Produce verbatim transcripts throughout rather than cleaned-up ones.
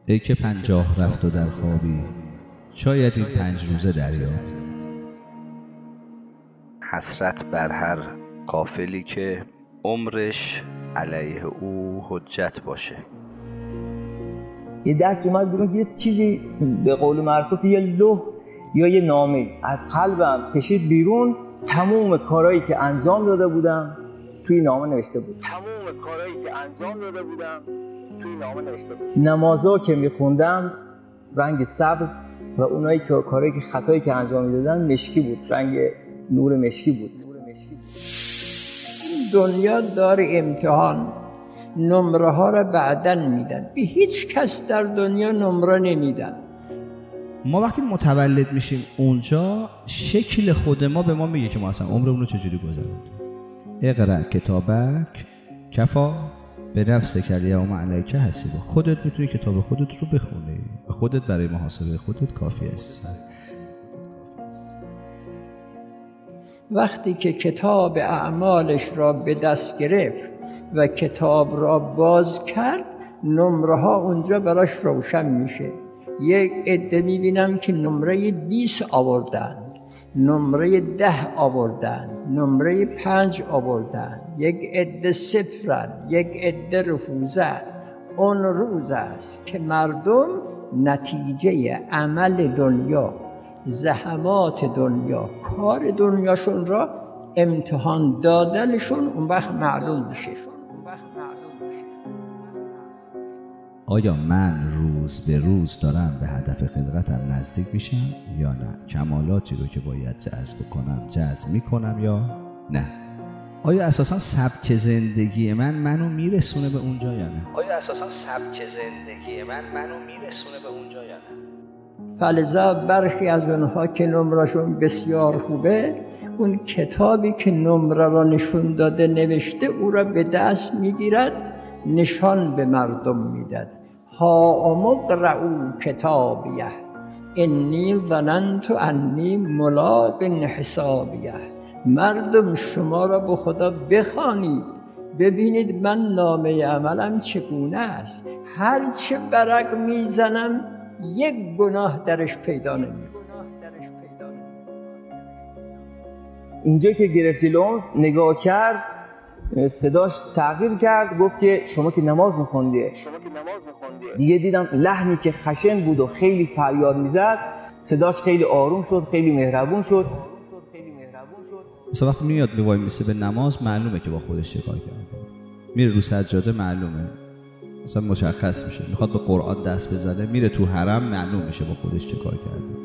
ای که پنجاه رفت و در خوابی، شاید این پنج روزه دریا. حسرت بر هر غافلی که عمرش علیه او حجت باشه. یه دست اومد بیرون، یه چیزی به قول معروف یه لوح یا یه نامه از قلبم کشید بیرون. تمام کارهایی که انجام داده بودم توی نامه نوشته بود. تمام کارهایی که انجام داده بودم توی نامه نوشته بود. نمازها که میخوندم رنگ سبز و اونایی که کارهایی که خطایی که انجام میدادن مشکی بود، رنگ نور مشکی بود. دنیا دار امتحان، نمره ها را بعدن میدن، به هیچ کس در دنیا نمره نمیدن. ما وقتی متولد میشیم اونجا شکل خود ما به ما میگه که ما اصلا عمرمون رو چجوری گذروندیم. اقرأ کتابک کفا به نفسک الیوم علیک حسیبا. خودت میتونی کتاب خودت رو بخونی و خودت برای محاسبه خودت کافی هستی. وقتی که کتاب اعمالش را به دست گرفت و کتاب را باز کرد، نمره ها اونجا براش روشن میشه. یک عده میبینم که نمره بیست آوردن، نمره ده آوردن، نمره پنج آوردن، یک عده صفرن، یک عده رفوزن. اون روز است که مردم نتیجه عمل دنیا، زحمات دنیا، کار دنیاشون را امتحان دادنشون اون وقت معلوم میشه. آیا من روز به روز دارم به هدف خلقتم نزدیک میشم یا نه؟ کمالاتی رو که باید جذب کنم جذب میکنم یا نه؟ آیا اساسا سبک زندگی من منو میرسونه به اونجا یا نه؟ آیا اساسا سبک زندگی من منو میرسونه به اونجا یا نه؟ فلذا برخی از اونها که نمرهشون بسیار خوبه، اون کتابی که نمره را نشون داده نوشته او را به دست میگیرد، نشان به مردم میداد. ها مقرؤ کتابیه انی ظننت انی ملاق حسابیه. مردم شما را به خدا بخوانید، ببینید من نامه عملم چگونه است. هر چه برق میزنم یک گناه درش پیدا نمی‌کنم. اینجا که گرفت جلوم نگاه کرد، صداش تغییر کرد، گفت که شما که نماز می‌خوندی. دیگه دیدم لحنی که خشن بود و خیلی فریاد می‌زد، صداش خیلی آروم شد، خیلی مهربون شد. مثلا وقتی میاد میوای میسه به نماز، معلومه که با خودش چه کار کرده. میره رو سجاده، معلومه مثلا مشخص میشه. میخواد به قرآن دست بزنه، میره تو حرم، معلوم میشه با خودش چه کار کرده.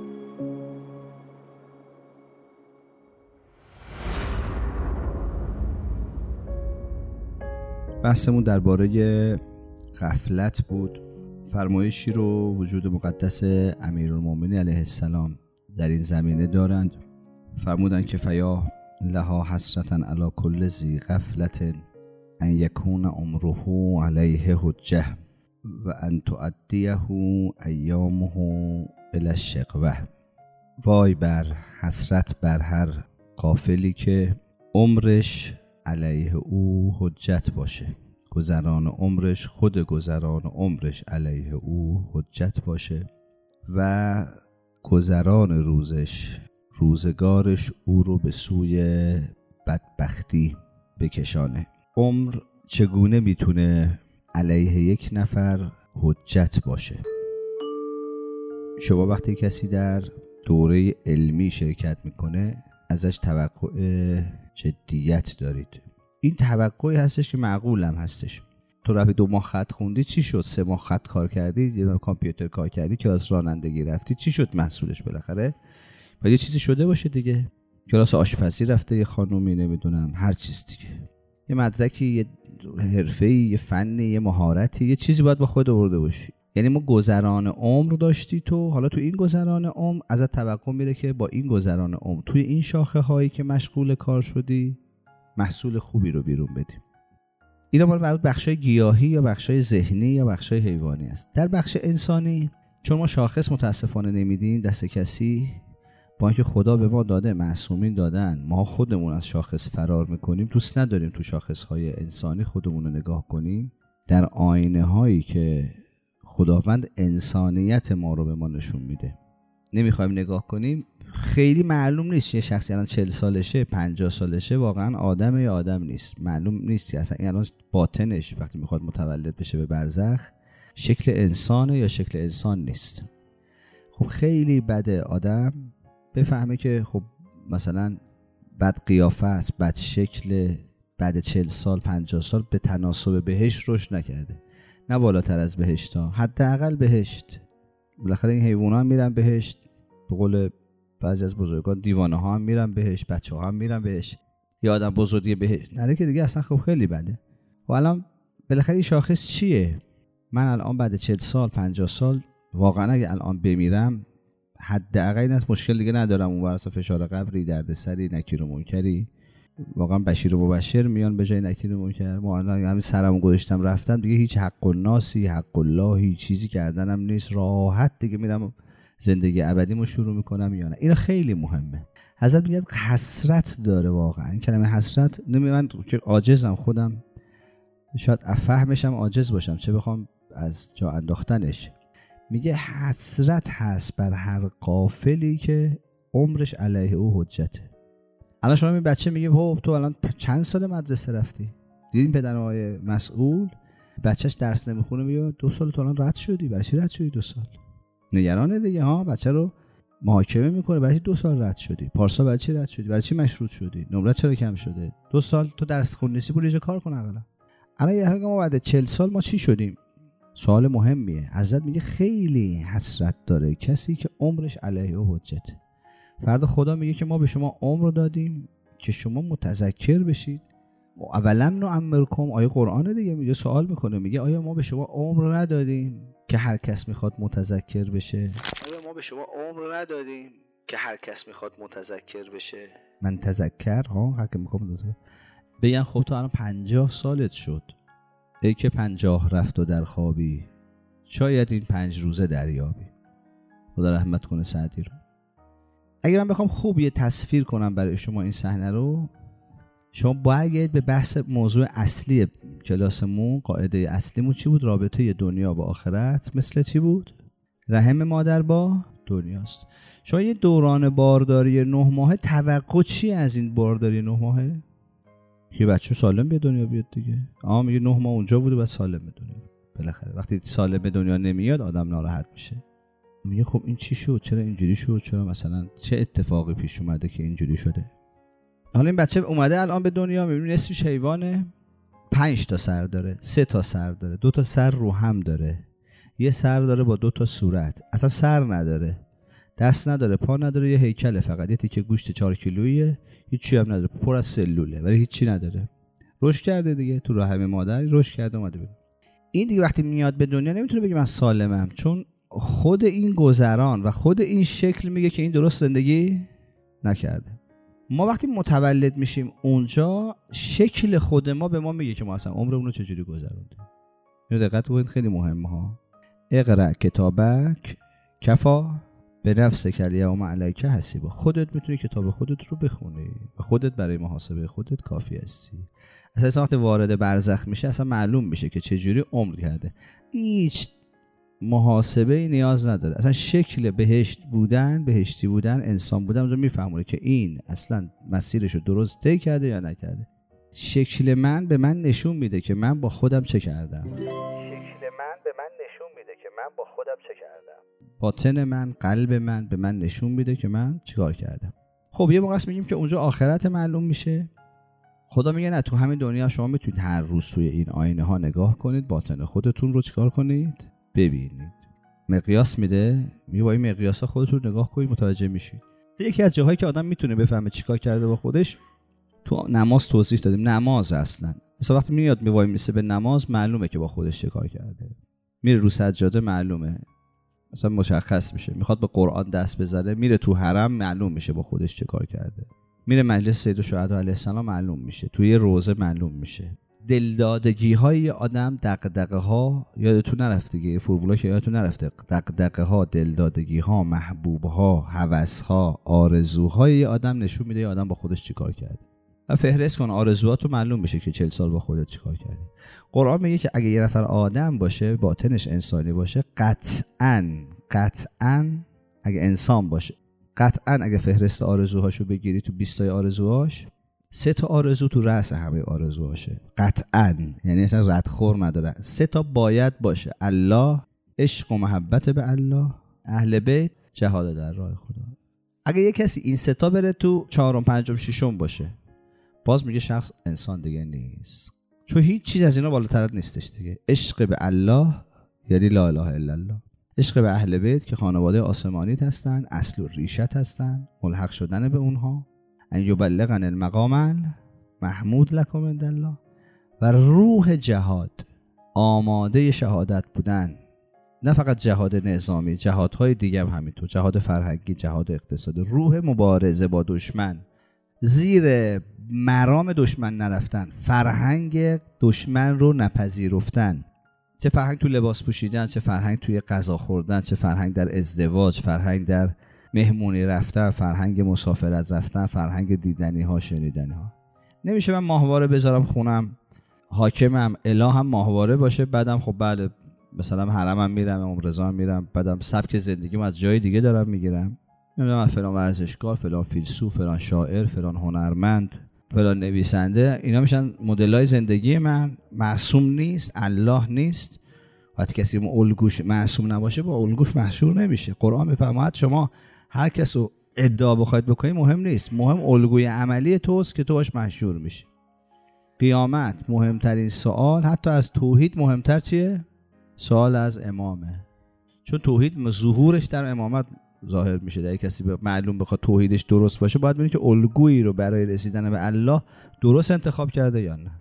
بحثمون درباره غفلت بود. فرمایشی رو وجود مقدس امیرالمومنین علیه السلام در این زمینه دارند. فرمودند که فیا لها حسرتن علی کل ذی غفلت ان یکون عمره علیه حجه و ان تؤدیه ایامه الی الشقوه. وای بر حسرت بر هر غافلی که عمرش علیه او حجت باشه. گذران عمرش، خود گذران عمرش علیه او حجت باشه و گذران روزش، روزگارش او رو به سوی بدبختی بکشانه. عمر چگونه میتونه علیه یک نفر حجت باشه؟ شما وقتی کسی در دوره علمی شرکت میکنه ازش توقع جدیت دارید. این توقعی هستش که معقول هم هستش. تو رفتی دو ماه خط خوندی، چی شد؟ سه ماه خط کار کردی، یه کامپیوتر کار کردی، کلاس رانندگی رفتی، چی شد محصولش؟ بالاخره باید یه چیزی شده باشه دیگه. کلاس آشپزی رفته یه خانومی، نمیدونم هر چیز دیگه، یه مدرکی، یه حرفه‌ای، یه فنی، یه مهارتی، یه چیزی باید با خود آورده باشی. یعنی ما گذران عمر داشتی تو، حالا تو این گذران عمر ازت توقع میره که با این گذران عمر توی این شاخه هایی که مشغول کار شدی محصول خوبی رو بیرون بدی. اینا مال مربوط بخشای گیاهی یا بخشای ذهنی یا بخشای حیوانی است. در بخش انسانی چون ما شاخص متاسفانه نمیدیم دست کسی، با اینکه خدا به ما داده، معصومین دادن، ما خودمون از شاخص فرار میکنیم. دوست نداریم تو شاخص های انسانی خودمون رو نگاه کنیم. در آینه هایی که خداوند انسانیت ما رو به ما نشون میده. نمیخوایم نگاه کنیم، خیلی معلوم نیست یه شخصی الان چهل سالشه پنجاه سالشه واقعا آدمه یا آدم نیست، معلوم نیست که اصلا این الان باطنش وقتی میخواد متولد بشه به برزخ شکل انسانه یا شکل انسان نیست. خب خیلی بده آدم بفهمه که خب مثلا بد قیافه است، بد شکل، بعد چهل سال پنجاه سال به تناسب بهشت رشد نکرده، نه بالاتر از بهشت ها، حداقل بهشت. بالاخره این حیونا هم میرن بهشت، به قول بعضی از بزرگان دیوانه ها هم میرن بهشت، بچه ها هم میرن بهشت، یا آدم بزرگی بهشت نره که دیگه اصلا خب خیلی بده. و الان بالاخره این شاخص چیه؟ من الان بعد چهل سال پنجاه سال واقعا اگه الان بمیرم حداقل این از مشکل دیگه ندارم، اون ورثه فشار قبری، دردسری، نکیر و منکری، واقعا بشیر و مبشر میان به جای نکیر و منکر. ما الان همین سرمو گذاشتم رفتم دیگه، هیچ حق الناسی حق الله هیچ چیزی کردنم نیست، راحت دیگه میرم زندگی ابدیمو شروع میکنم یا نه. اینا خیلی مهمه. حضرت میگه حسرت داره واقعا. این کلمه حسرت نمیدونم، من که عاجزم خودم، شاید افهمشم عاجز باشم چه بخوام از جا انداختنش. میگه حسرت هست بر هر غافلی که عمرش علیه او حجته. الان شما این بچه میگه خب تو الان چند سال مدرسه رفتی؟ دیدین پدرهای مسئول بچهش درس نمیخونه میگه دو سال تو الان رد شدی، برای چی رد شدی دو سال؟ نگرانه دیگه ها، بچه رو محاکمه میکنه برای چی دو سال رد شدی؟ پارسال برای چی رد شدی؟ برای چی مشروط شدی؟ نمرت چرا کم شده؟ دو سال تو درس خون نیستی، برو کار کن اقلا. الان یه ما بعد چهل سال ما چی شدیم؟ سوال مهمیه. حضرت میگه خیلی حسرت داره کسی که عمرش علیه او حجته. فردا خدا میگه که ما به شما عمر دادیم که شما متذکر بشید. اولم نعمرکم، آیه قرآن دیگه میگه، سوال میکنه میگه آیا ما به شما عمر ندادیم که هر کس میخواد متذکر بشه؟ آیا ما به شما عمر ندادیم که هر کس میخواد متذکر بشه؟ من تذکر ها، هر کی میخواد متذکر. بگن خب تو الان پنجاه سالت شد، ای که پنجاه رفت و در خوابی، شاید این پنج روزه دریابی. خدا رحمت کنه سعدی رو. اگه من بخوام خوب یه تصویر کنم برای شما این صحنه رو، شما برگردید به بحث موضوع اصلی کلاسمون. قاعده اصلیمون چی بود؟ رابطه دنیا با آخرت مثل چی بود؟ رحم مادر با دنیاست. شما یه دوران بارداری نه ماهه توقع چی از این بارداری نه ماهه؟ که بچه سالم به دنیا بیاد دیگه. آها میگه نه ماه اونجا بوده بعد سالم به دنیا. بالاخره وقتی سالم به دنیا نمیاد آدم ناراحت میشه. میگه خب این چی شد؟ چرا اینجوری شد؟ چرا مثلا چه اتفاقی پیش اومده که اینجوری شده؟ حالا این بچه اومده الان به دنیا، میبینی نصفش حیوانه، پنج تا سر داره، سه تا سر داره، دو تا سر رو هم داره، یه سر داره با دو تا صورت، اصلا سر نداره، دست نداره، پا نداره، یه هیکله فقط، یه تیکه گوشت چهار کیلویی، هیچی هم نداره، پر از سلوله ولی هیچی نداره. رشد کرده دیگه تو رحم مادر، رشد کرده اومده بیرون. این دیگه وقتی میاد به دنیا نمیتونه بگه من سالمم، چون خود این گذران و خود این شکل میگه که این درست زندگی نکرده. ما وقتی متولد میشیم اونجا شکل خود ما به ما میگه که ما اصلا عمرمون رو چجوری گذروندیم. اینو دقت کنید، خیلی مهمه ها. اقرأ کتابک کفا به نفسک الیوم علیک حسیبا. خودت میتونی کتاب خودت رو بخونی و خودت برای محاسبه خودت کافی هستی. اصلا وقتی وارد برزخ میشه اصلا معلوم میشه که چجوری عمر کرده. هیچ محاسبه نیاز نداره. اصلا شکل بهشت بودن، بهشتی بودن، انسان بودن اونجا میفهمونه که این اصلا مسیرشو درست طی کرده یا نکرده. شکل من به من نشون میده که من با خودم چه کردم. شکل من به من نشون میده که من با خودم چه کردم. باطن من، قلب من به من نشون میده که من چیکار کردم. خب یه موقع میگیم که اونجا آخرت معلوم میشه. خدا میگه نه، تو همین دنیا شما میتونید هر روز توی این آینه ها نگاه کنید، باطن خودتون رو چیکار کنید؟ ببینید. مقیاس میده، میگه با این مقیاس ها خودتون رو نگاه کنید متوجه میشید. یکی از جاهایی که آدم میتونه بفهمه چیکار کرده با خودش تو نماز توضیح دادیم. نماز اصلا مثلا وقتی میاد میوای میسه به نماز معلومه که با خودش چیکار کرده. میره رو سجاده معلومه، مثلا مشخص میشه. میخواد به قرآن دست بزنه میره تو حرم معلوم میشه با خودش چیکار کرده. میره مجلس سید الشهدا علیه السلام معلوم میشه، توی روزه معلوم میشه. دلدادگی های آدم، دغدغه ها، یادتون نرفته دیگه، فرمولا که یادتون نرفته، دغدغه ها، دلدادگی ها، محبوب ها، هوس ها، آرزوهای آدم نشون میده آدم با خودش چیکار کرده. و فهرست کن آرزوهاتو، معلوم بشه که چهل سال با خودت چیکار کردی. قرآن میگه که اگه یه نفر آدم باشه، باطنش انسانی باشه، قطعاً قطعاً اگه انسان باشه، قطعاً اگه فهرست آرزوهاشو بگیری تو بیست تا آرزوهاش، سه تا آرزو تو رأس همه آرزوهاشه. قطعاً، یعنی اصلا ردخور نداره. سه تا باید باشه: الله، عشق و محبت به الله، اهل بیت، جهاد در راه خدا. اگه یه کسی این سه تا بره تو چهارم، پنجم، ششم باشه، باز میگه شخص انسان دیگه نیست، چون هیچ چیز از اینا بالاتر نیستش دیگه. عشق به الله یعنی لا اله الا الله، عشق به اهل بیت که خانواده آسمانیت هستن، اصل و ریشت هستن، ملحق شدن به اونها، ان یبلغن المقام محمود لکم عند الله، و روح جهاد، آماده شهادت بودن، نه فقط جهاد نظامی، جهادهای دیگه هم همینطور، جهاد فرهنگی، جهاد اقتصادی، روح مبارزه با دشمن، زیر مرام دشمن نرفتن، فرهنگ دشمن رو نپذیرفتن، چه فرهنگ تو لباس پوشیدن، چه فرهنگ توی غذا خوردن، چه فرهنگ در ازدواج، فرهنگ در مهمونی رفتن، فرهنگ مسافرت رفتن، فرهنگ دیدنی ها، شنیدنی ها. نمیشه من ماهواره بذارم خونم، حاکمم، الهام ماهواره باشه، بعدم خب بعد مثلا حرمم میرم، عمرزام میرم، بعدم سبک زندگیم از جای دیگه دارم میگیرم، نمیدونم فلان ورزشکار، فلان فیلسوف، فلان شاعر، فلان هنرمند، فلان نویسنده، اینا میشن مدل‌های زندگی من. معصوم نیست، الله نیست. وقتی کسی الگوش معصوم نباشه با الگوش محشور نمیشه. قرآن میفرماید شما هر کس رو ادعا بخواید بکنی مهم نیست، مهم الگوی عملی توست که تو باش محشور میشی. قیامت مهمترین سوال، حتی از توحید مهمتر چیه؟ سوال از امامه، چون توحید ظهورش در امامت ظاهر میشه. در کسی معلوم بخواد توحیدش درست باشه، باید ببینید که الگویی رو برای رسیدن به الله درست انتخاب کرده یا نه.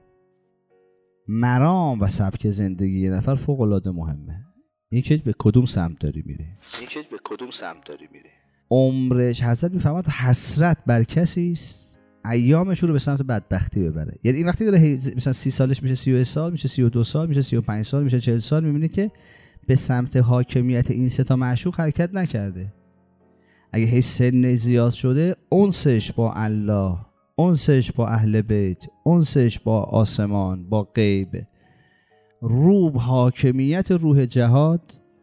مرام و سبک زندگی یه نفر فوق العاده مهمه. این که به کدوم سمت داری میره، این که به کدوم سمت داری میره. عمرش حضرت میفهمد حسرت بر کسی است ایامش رو به سمت بدبختی ببره. یعنی این وقتی داره مثلا سی سالش میشه سی و یک سال، میشه سی و دو سال، میشه سی و پنج سال، میشه چهل سال، میبینی که به سمت حاکمیت این سه تا معشوق حرکت نکرده. اگه هی سن زیاد شده، انسش با الله، انسش با اهل بیت، انسش با آسمان، با غیب، روح حاکمیت روح جهاد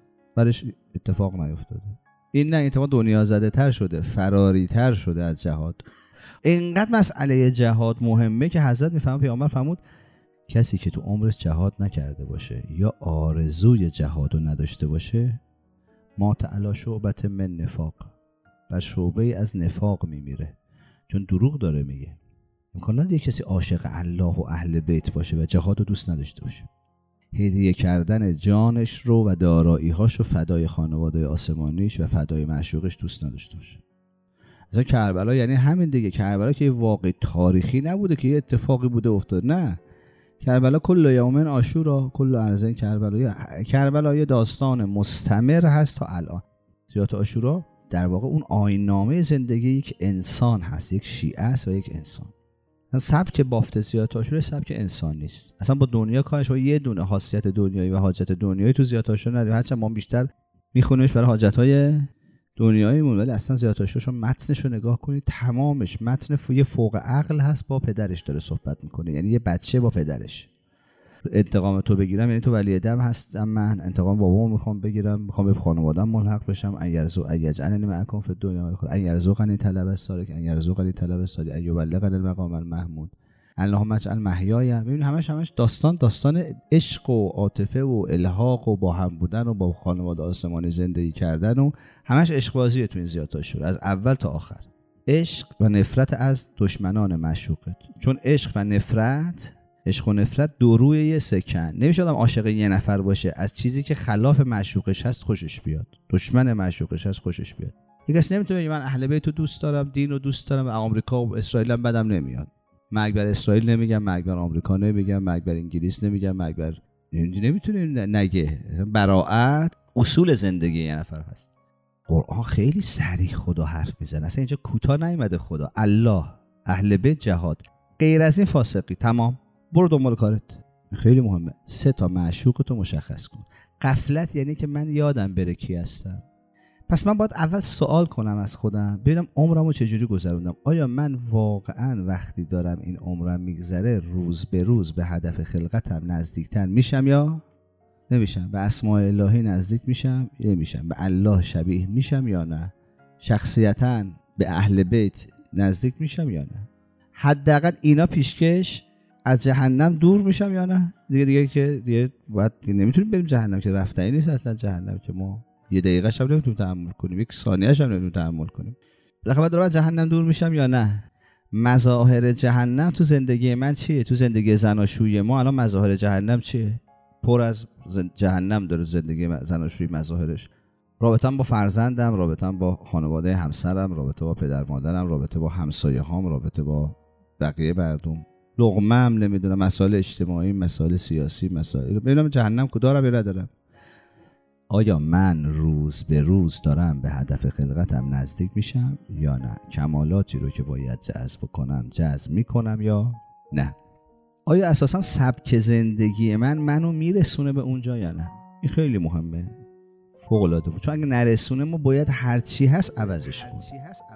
برش اتفاق نیفتاده. این نه، اتفاق دنیا زده تر شده، فراری تر شده از جهاد. اینقدر مسئله جهاد مهمه که حضرت میفهمه، پیامبر فرمود کسی که تو عمرش جهاد نکرده باشه یا آرزوی جهاد رو نداشته باشه، مات علی شعبة من نفاق، بر شعبه از نفاق میمیره. چون دروغ داره میگه. امکان نداره کسی عاشق الله و اهل بیت باشه و جهاد رو دوست نداشته باشه. هدیه کردن جانش رو و دارایی‌هاش رو فدای خانواده آسمانیش و فدای معشوقش دوست نداشته باشه. مثلا کربلا یعنی همین دیگه. کربلا که واقعی تاریخی نبوده که یه اتفاقی بوده افتاد، نه. کربلا کل یومن عاشورا کل ارزن کربلا. کربلا یه داستان مستمر هست تا الان. زیارت عاشورا در واقع اون آیین‌نامه زندگی یک انسان هست، یک شیعه است و یک انسان. سبک بافت زیارت عاشورا سبک انسان نیست. اصلا با دنیا کارش، یه دونه خاصیت دنیایی و حاجت دنیایی تو زیارت عاشورا نداریم. هرچند ما بیشتر میخونیمش برای حاجت‌های دنیاییمون، ولی اصلا زیارت عاشورا متنش رو نگاه کنید، تمامش متن یه فوق عقل هست. با پدرش داره صحبت میکنه، یعنی یه بچه با پدرش. انتقام تو بگیرم یعنی تو ولی دم هستم، من انتقام بابامو میخوام بگیرم، میخوام به خانواده‌ام ملحق بشم. ان یرزق ایجعلنی معکم فی الدنیا و الاخره، ان یرزقنی طلب الصالح، ان یرزقنی طلب الصالح، ان یبلغنی المقام المحمود، اللهم اجعل محیای. ببین همش همش داستان داستان عشق و عاطفه و الحاق و با هم بودن و با خانواده آسمانی زندگی کردن و همش عشق بازیه تو این زیارت عاشورا، از اول تا آخر. عشق و نفرت از دشمنان معشوقت، چون عشق و نفرت، عشق و نفرت دو روی یه سکن. نمیشه آدم عاشق یه نفر باشه از چیزی که خلاف معشوقش هست خوشش بیاد، دشمن معشوقش هست خوشش بیاد. یک کسی نمیتونه بگه من اهل بیت رو دوست دارم، دین رو دوست دارم، آمریکا و اسرائیل هم بدم نمیاد. مرگ بر اسرائیل نمیگم، مرگ بر آمریکا نمیگم، مرگ بر انگلیس نمیگم، مرگ بر نمیتونه نگه. براءت اصول زندگی یه نفر هست. قرآن خیلی صریح خدا حرف میزنه، اصلا اینجا کوتاه نیومده. خدا، الله، اهل بیت، جهاد، غیر از این فاسقی، تمام، برو دنبال کارت. خیلی مهمه. سه تا معشوق تو مشخص کن. غفلت یعنی که من یادم بره کی هستم. پس من باید اول سوال کنم از خودم، ببینم عمرمو چجوری گذروندم. آیا من واقعا وقتی دارم این عمرم میگذره روز به روز به هدف خلقتم نزدیکتر میشم یا نمیشم؟ به اسماء الهی نزدیک میشم یا نمیشم؟ به الله شبیه میشم یا نه؟ شخصیتاً به اهل بیت نزدیک میشم یا نه؟ حداقل اینا پیشکش از جهنم دور میشم یا نه؟ دیگه دیگه که دیگه باید نمیتونیم بریم جهنم، که رفتنی نیست اصلا جهنم، که ما یه دقیقه شب نمیتونیم تحمل کنیم، یک ثانیه شب نمیتونیم تحمل کنیم. بالاخره دارم از جهنم دور میشم یا نه؟ مظاهر جهنم تو زندگی من چیه؟ تو زندگی زناشویی ما الان مظاهر جهنم چیه؟ پر از جهنم داره زندگی زناشویی مظاهرش. رابطه‌ام با فرزندم، رابطه‌ام با خانواده همسرم، رابطه با پدر مادرم، رابطه با همسایه‌هام، رابطه با بقیه مردم، لقمه‌ام، نمیدونم مسائل اجتماعی، مسائل سیاسی، مسائل ببینم جهنم کو دارم یا ندارم. آیا من روز به روز دارم به هدف خلقتم نزدیک میشم یا نه؟ کمالاتی رو که باید جذب کنم جذب میکنم یا نه؟ آیا اساسا سبک زندگی من منو میرسونه به اونجا یا نه؟ این خیلی مهمه، فوق العاده بود، چون اگه نرسونه ما باید هر چی هست عوضش کنیم.